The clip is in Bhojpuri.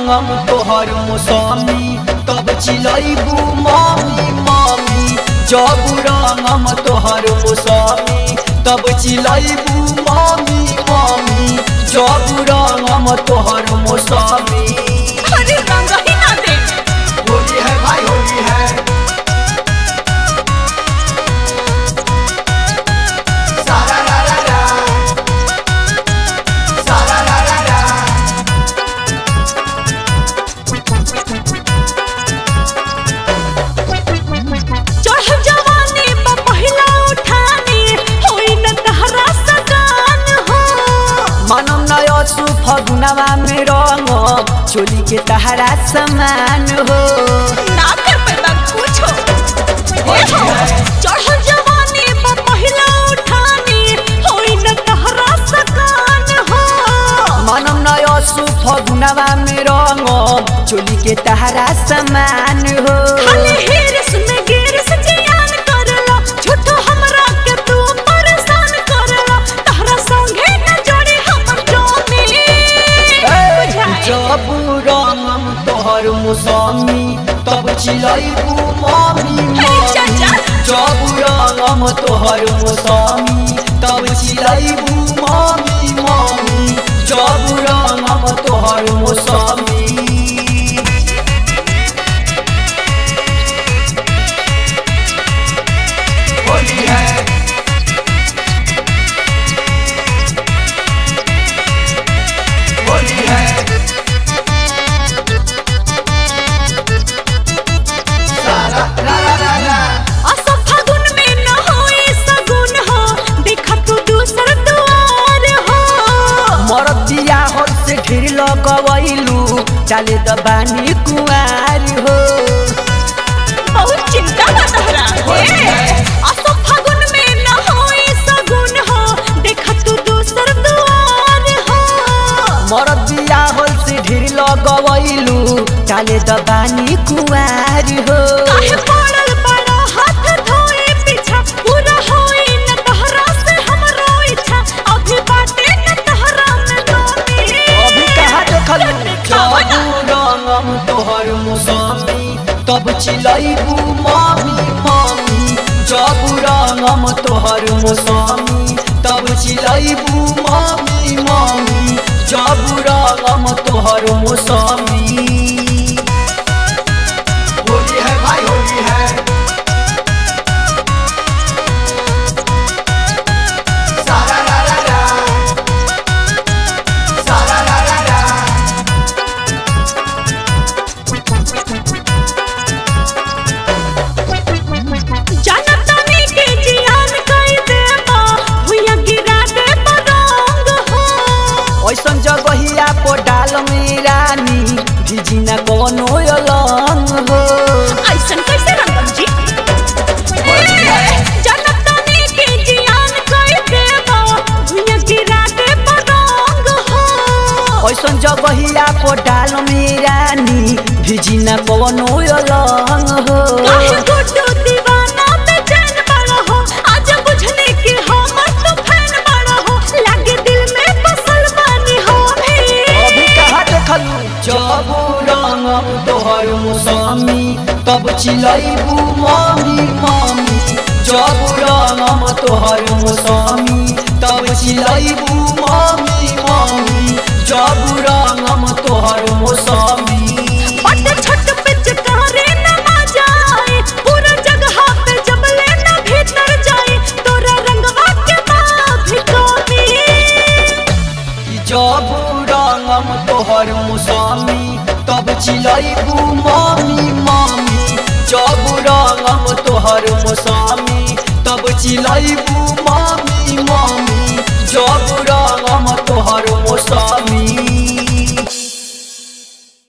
रंगम तोहर मौसमी तब चिलैबू मामी मामी। जब रंगम तोहर मौसमी तब चिलैबू मामी मामी। जब रंगम तोहर मौसमी। अरे रंग ही ना दे। होली है भाई होली है। सारा रा रा रा सारा रा रा रा। चढ़ जवानी बा पहिला उठानी होई न तहरा सगान हो। मनम नया सुफगुनवा में रंग चोली के तहरा समान हो। ना कर पैदा कुछ हो। चढ़ जवानी बा पहिला उठानी होई न तहरा सगान हो। मनम नया सुफगुनवा में रंग चोली के तहरा समान हो। खाली हिरस में गिरस जियान करला झूठो हमरा के तू परेशान करला। तहरा संगे न जोड़ी हमर जोनी बुझाई। जब रंगम तोहर मौसमी तब चिलैबू मामी मामी। जब रंगम तोहर मौसमी तब चिलैबू मामी मामी। जब रंगम तोहर मौसमी। होली है होली है। सारा रा रा रा रा। असो फागुन में न होई सगुन हो देखा तू दूसर दुआर हो। मरद दिया हर से ढेर लगवैलू चाले दबानी कुआर हो। बहुत चिंता बा तहरा। असो फागुन में न होई सगुन हो देखा तू दूसर दुआर हो। मरद दिया हर से ढेर लगवैलू चाले दबानी कुआर हो। काहे पड़ल बड़ा हाथ धोए पीछा पूरा होई न तहरा से हमरो इच्छा। अभी बाटे न तहरा में नोनी। अभी कहाँ देखलू जब रंगम तोहर मौसमी तब चिलैबू मामी मामी। जब रंगम तोहर मौसमी तब चिलैबू मामी मामी। जब रंगम तोहर मौसमी। होली है भाई होली है। सारा रा रा रा सारा रा रा रा। जनतानी के जियान कई देबा भुइया गिरा दे रंग हो। ऐसन जगहिया को डाल में रानी भिजी न कोनो अलंग हो। ऐसन कैसे रंगम जी। जनतानी के जियान कई देबा भुइया गिरा दे रंग हो। ऐसन जगहिया को डाल में रानी भिजी न कोनो अलंग हो। काहे गुड्डू दीवाना बेचैन बड़ा हो। आज बुझने की हमर तो फैन बड़ा हो। लागे दिल में बसल बानी हो भी। अभी कहाँ देखलू जब रंगम तोहर मौसमी तब चिलैबू मामी मामी। जब रंगम तोहर मौसमी तब चिलैबू मामी मामी। जब रंगम तोहर मौसमी। बट छट पिचकारी न जाए पूरा जगह पे जब लेना भीतर जाए तोरा रंगवा के भी कमी। जब रंगम तोहर मौसमी तब चिलैबू मामी मामी। जब रंगम तोहर मौसमी तब चिलैबू